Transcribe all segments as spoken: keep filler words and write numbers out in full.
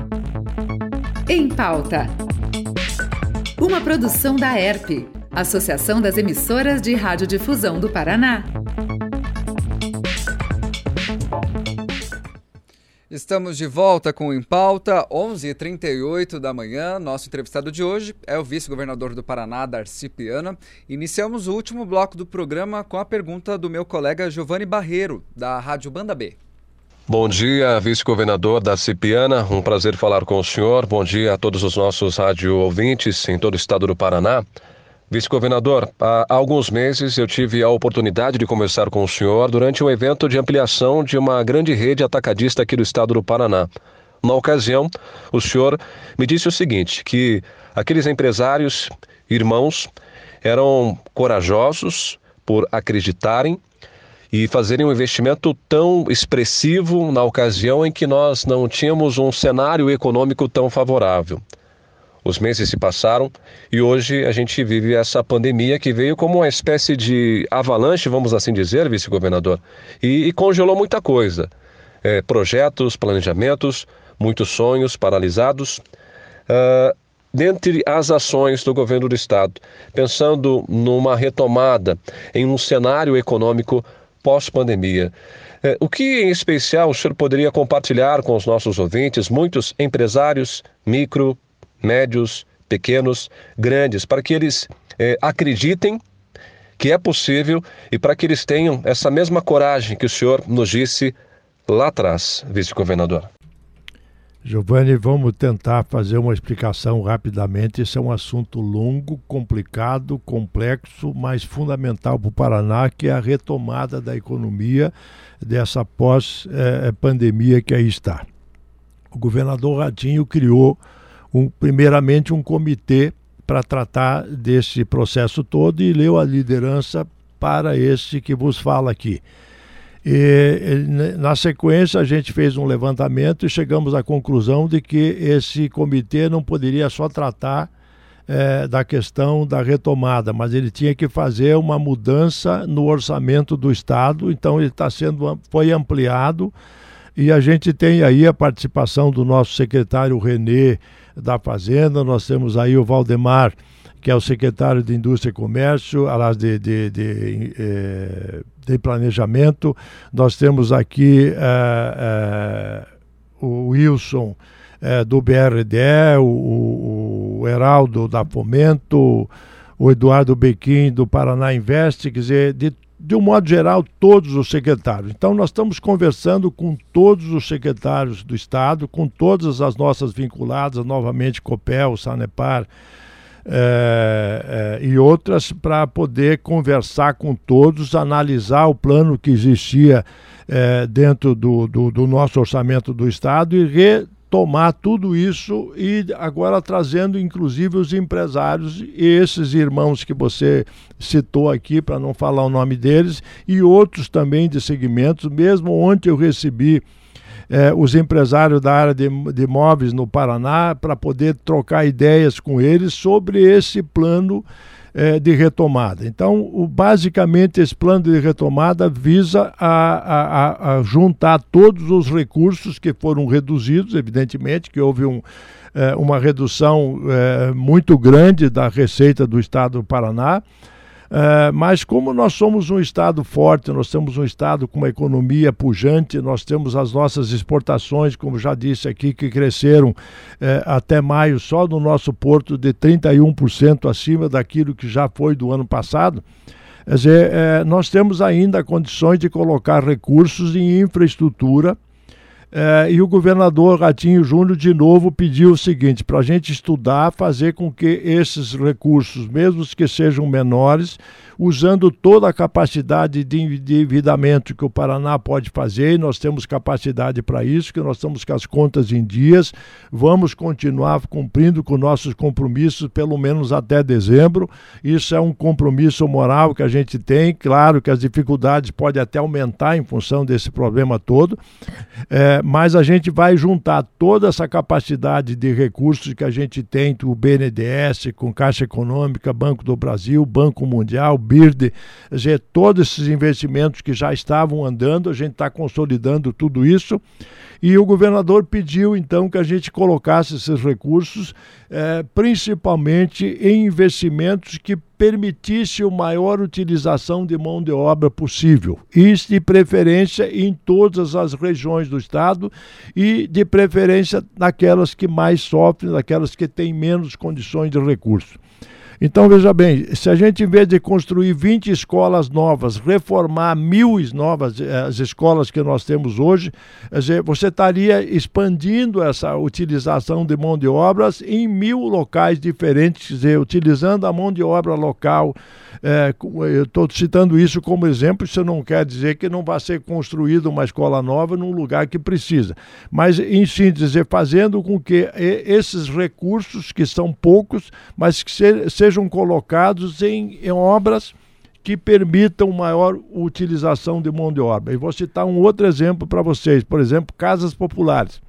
Em Pauta. Uma produção da A E R P, Associação das Emissoras de Radiodifusão do Paraná. Estamos de volta com o Em Pauta, onze e trinta e oito da manhã. Nosso entrevistado de hoje é o vice-governador do Paraná, Darcy Piana. Iniciamos o último bloco do programa com a pergunta do meu colega Giovanni Barreiro, da Rádio Banda B. Bom dia, vice-governador Darcy Piana. Um prazer falar com o senhor. Bom dia a todos os nossos rádio ouvintes em todo o estado do Paraná. Vice-governador, há alguns meses eu tive a oportunidade de conversar com o senhor durante um evento de ampliação de uma grande rede atacadista aqui do estado do Paraná. Na ocasião, o senhor me disse o seguinte, que aqueles empresários, irmãos, eram corajosos por acreditarem e fazerem um investimento tão expressivo na ocasião em que nós não tínhamos um cenário econômico tão favorável. Os meses se passaram e hoje a gente vive essa pandemia que veio como uma espécie de avalanche, vamos assim dizer, vice-governador, e, e congelou muita coisa. É, projetos, planejamentos, muitos sonhos paralisados. Uh, dentre as ações do governo do estado, pensando numa retomada em um cenário econômico pós-pandemia, é, o que em especial o senhor poderia compartilhar com os nossos ouvintes, muitos empresários, micro, médios, pequenos, grandes, para que eles eh, acreditem que é possível e para que eles tenham essa mesma coragem que o senhor nos disse lá atrás, vice-governador. Giovanni, vamos tentar fazer uma explicação rapidamente. Esse é um assunto longo, complicado, complexo, mas fundamental para o Paraná, que é a retomada da economia dessa pós-pandemia que aí está. O governador Ratinho criou Um, primeiramente um comitê para tratar desse processo todo e leu a liderança para esse que vos fala aqui. E, na sequência a gente fez um levantamento e chegamos à conclusão de que esse comitê não poderia só tratar é, da questão da retomada, mas ele tinha que fazer uma mudança no orçamento do Estado, então ele está sendo, foi ampliado e a gente tem aí a participação do nosso secretário Renê da Fazenda, nós temos aí o Valdemar, que é o secretário de Indústria e Comércio, aliás, de, de, de, de, de Planejamento, nós temos aqui é, é, o Wilson é, do B R D E, o, o Heraldo da Fomento, o Eduardo Bequim do Paraná Invest, quer dizer, de de um modo geral, todos os secretários. Então, nós estamos conversando com todos os secretários do Estado, com todas as nossas vinculadas, novamente, Copel, Sanepar é, é, e outras, para poder conversar com todos, analisar o plano que existia é, dentro do, do, do nosso orçamento do Estado e retomar tudo isso e agora trazendo inclusive os empresários e esses irmãos que você citou aqui, para não falar o nome deles, e outros também de segmentos. Mesmo ontem eu recebi eh, os empresários da área de, de imóveis no Paraná para poder trocar ideias com eles sobre esse plano eh, de retomada. Então, o, basicamente, esse plano de retomada visa a, a, a juntar todos os recursos que foram reduzidos, evidentemente, que houve um, eh, uma redução eh, muito grande da receita do Estado do Paraná. Uh, mas como nós somos um estado forte, nós temos um estado com uma economia pujante, nós temos as nossas exportações, como já disse aqui, que cresceram uh, até maio só no nosso porto de trinta e um por cento acima daquilo que já foi do ano passado. Quer dizer, uh, nós temos ainda condições de colocar recursos em infraestrutura. É, e o governador Ratinho Júnior de novo pediu o seguinte, para a gente estudar, fazer com que esses recursos, mesmo que sejam menores, usando toda a capacidade de endividamento que o Paraná pode fazer, e nós temos capacidade para isso, que nós estamos com as contas em dias, vamos continuar cumprindo com nossos compromissos, pelo menos até dezembro. Isso é um compromisso moral que a gente tem. Claro que as dificuldades podem até aumentar em função desse problema todo, é, mas a gente vai juntar toda essa capacidade de recursos que a gente tem, o B N D E S, com Caixa Econômica, Banco do Brasil, Banco Mundial, B I R D, quer dizer, todos esses investimentos que já estavam andando, a gente está consolidando tudo isso E o governador pediu, então, que a gente colocasse esses recursos, eh, principalmente em investimentos que permitisse a maior utilização de mão de obra possível. Isso de preferência em todas as regiões do estado e de preferência naquelas que mais sofrem, naquelas que têm menos condições de recurso. Então, veja bem, se a gente, em vez de construir vinte escolas novas, reformar mil novas, as escolas que nós temos hoje, você estaria expandindo essa utilização de mão de obras em mil locais diferentes, quer dizer, utilizando a mão de obra local. É, eu estou citando isso como exemplo, isso não quer dizer que não vai ser construída uma escola nova num lugar que precisa. Mas, em síntese, fazendo com que esses recursos, que são poucos, mas que se, sejam colocados em, em obras que permitam maior utilização de mão de obra. E vou citar um outro exemplo para vocês, por exemplo, casas populares.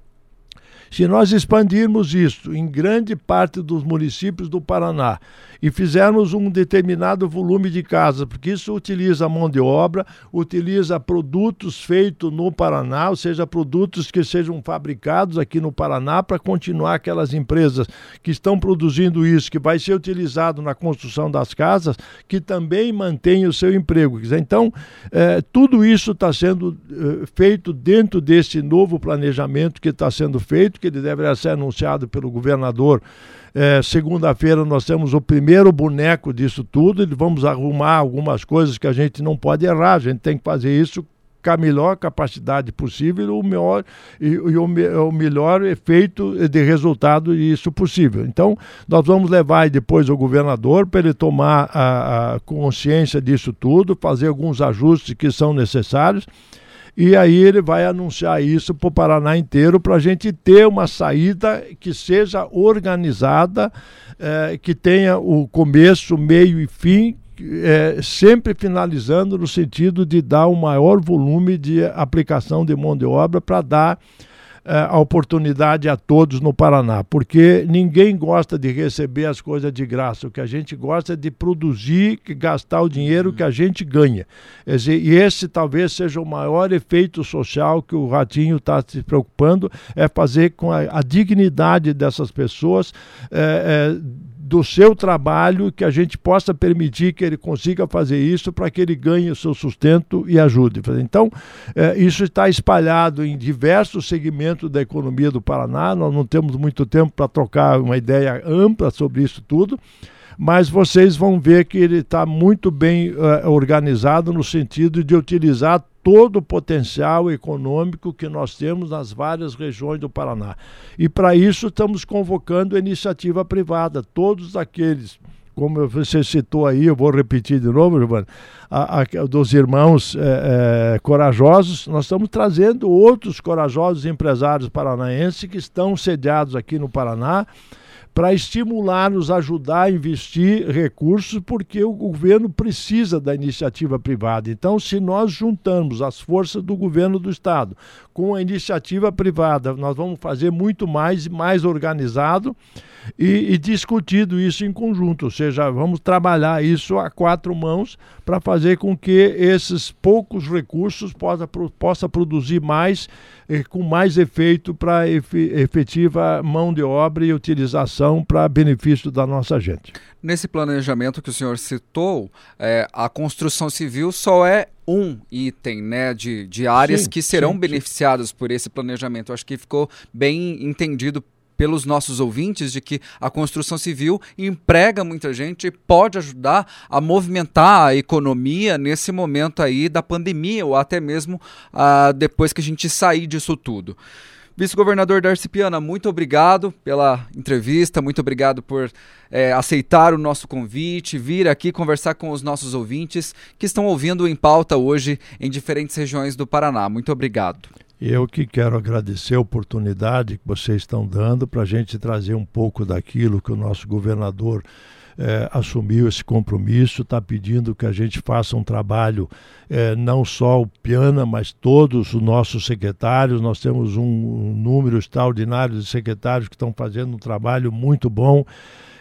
Se nós expandirmos isso em grande parte dos municípios do Paraná e fizermos um determinado volume de casas, porque isso utiliza mão de obra, utiliza produtos feitos no Paraná, ou seja, produtos que sejam fabricados aqui no Paraná para continuar aquelas empresas que estão produzindo isso, que vai ser utilizado na construção das casas, que também mantém o seu emprego. Então, eh, tudo isso está sendo eh, feito dentro desse novo planejamento que está sendo feito, que ele deverá ser anunciado pelo governador. É, segunda-feira nós temos o primeiro boneco disso tudo e vamos arrumar algumas coisas que a gente não pode errar, a gente tem que fazer isso com a melhor capacidade possível o melhor, e, e o, o melhor efeito de resultado disso possível. Então, nós vamos levar depois o governador para ele tomar a, a consciência disso tudo, fazer alguns ajustes que são necessários. E aí ele vai anunciar isso para o Paraná inteiro, para a gente ter uma saída que seja organizada, eh, que tenha o começo, meio e fim, eh, sempre finalizando no sentido de dar um maior volume de aplicação de mão de obra para dar a oportunidade a todos no Paraná, porque ninguém gosta de receber as coisas de graça, o que a gente gosta é de produzir e gastar o dinheiro que a gente ganha. E esse talvez seja o maior efeito social que o Ratinho está se preocupando, é fazer com a, a dignidade dessas pessoas, é, é, do seu trabalho, que a gente possa permitir que ele consiga fazer isso para que ele ganhe o seu sustento e ajude. Então, é, isso está espalhado em diversos segmentos da economia do Paraná, nós não temos muito tempo para trocar uma ideia ampla sobre isso tudo, mas vocês vão ver que ele está muito bem uh, organizado no sentido de utilizar todo o potencial econômico que nós temos nas várias regiões do Paraná. E para isso estamos convocando a iniciativa privada, todos aqueles, como você citou aí, eu vou repetir de novo, Giovanni, a, a, dos irmãos é, é, corajosos, nós estamos trazendo outros corajosos empresários paranaenses que estão sediados aqui no Paraná, para estimular, nos ajudar a investir recursos, porque o governo precisa da iniciativa privada. Então, se nós juntamos as forças do governo do estado com a iniciativa privada, nós vamos fazer muito mais, mais organizado e, e discutido isso em conjunto, ou seja, vamos trabalhar isso a quatro mãos para fazer com que esses poucos recursos possa, possa produzir mais, eh, com mais efeito para efetiva mão de obra e utilização para benefício da nossa gente. Nesse planejamento que o senhor citou, é, a construção civil só é um item, né, de, de áreas sim, que serão sim, beneficiadas sim. por esse planejamento. Acho que ficou bem entendido pelos nossos ouvintes de que a construção civil emprega muita gente e pode ajudar a movimentar a economia nesse momento aí da pandemia ou até mesmo ah, depois que a gente sair disso tudo. Vice-governador Darcy Piana, muito obrigado pela entrevista, muito obrigado por é, aceitar o nosso convite, vir aqui conversar com os nossos ouvintes que estão ouvindo Em Pauta hoje em diferentes regiões do Paraná. Muito obrigado. Eu que quero agradecer a oportunidade que vocês estão dando para a gente trazer um pouco daquilo que o nosso governador É, assumiu esse compromisso, está pedindo que a gente faça um trabalho, é, não só o Piana, mas todos os nossos secretários. Nós temos um, um número extraordinário de secretários que estão fazendo um trabalho muito bom.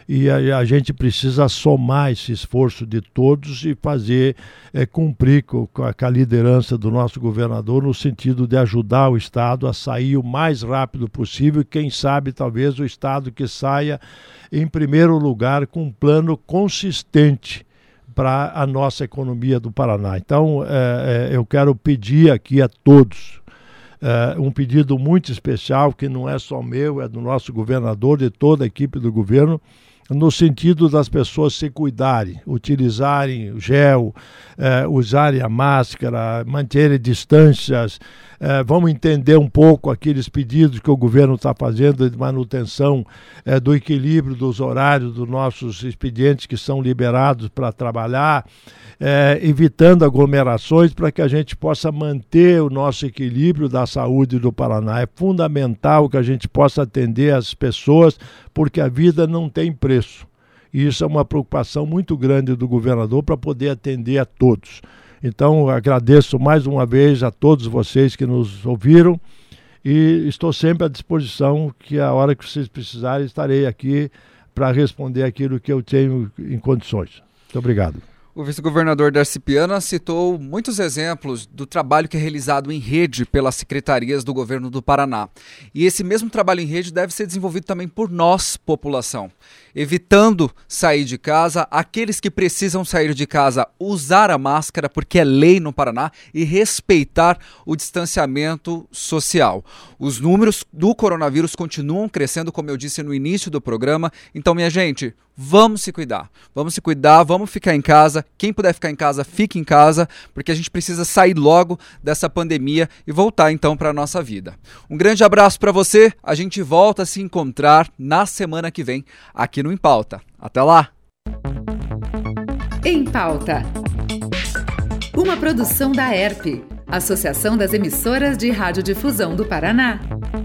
e a, a gente precisa somar esse esforço de todos e fazer é, cumprir com, com a liderança do nosso governador no sentido de ajudar o Estado a sair o mais rápido possível e quem sabe talvez o Estado que saia em primeiro lugar com um plano consistente para a nossa economia do Paraná. Então, é, é, eu quero pedir aqui a todos, é, um pedido muito especial, que não é só meu, é do nosso governador, de toda a equipe do governo, no sentido das pessoas se cuidarem, utilizarem o gel, eh, usarem a máscara, manterem distâncias. Eh, vamos entender um pouco aqueles pedidos que o governo está fazendo de manutenção eh, do equilíbrio dos horários dos nossos expedientes que são liberados para trabalhar, eh, evitando aglomerações para que a gente possa manter o nosso equilíbrio da saúde do Paraná. É fundamental que a gente possa atender as pessoas, porque a vida não tem preço. E isso é uma preocupação muito grande do governador para poder atender a todos. Então, agradeço mais uma vez a todos vocês que nos ouviram e estou sempre à disposição, que a hora que vocês precisarem estarei aqui para responder aquilo que eu tenho em condições. Muito obrigado. O vice-governador Darcy Piana citou muitos exemplos do trabalho que é realizado em rede pelas secretarias do governo do Paraná. E esse mesmo trabalho em rede deve ser desenvolvido também por nós, população. Evitando sair de casa, aqueles que precisam sair de casa, usar a máscara, porque é lei no Paraná, e respeitar o distanciamento social. Os números do coronavírus continuam crescendo, como eu disse no início do programa. Então, minha gente, vamos se cuidar. Vamos se cuidar, vamos ficar em casa. Quem puder ficar em casa, fique em casa, porque a gente precisa sair logo dessa pandemia e voltar então para a nossa vida. Um grande abraço para você. A gente volta a se encontrar na semana que vem aqui no Em Pauta. Até lá! Em Pauta. Uma produção da E R P, Associação das Emissoras de Radiodifusão do Paraná.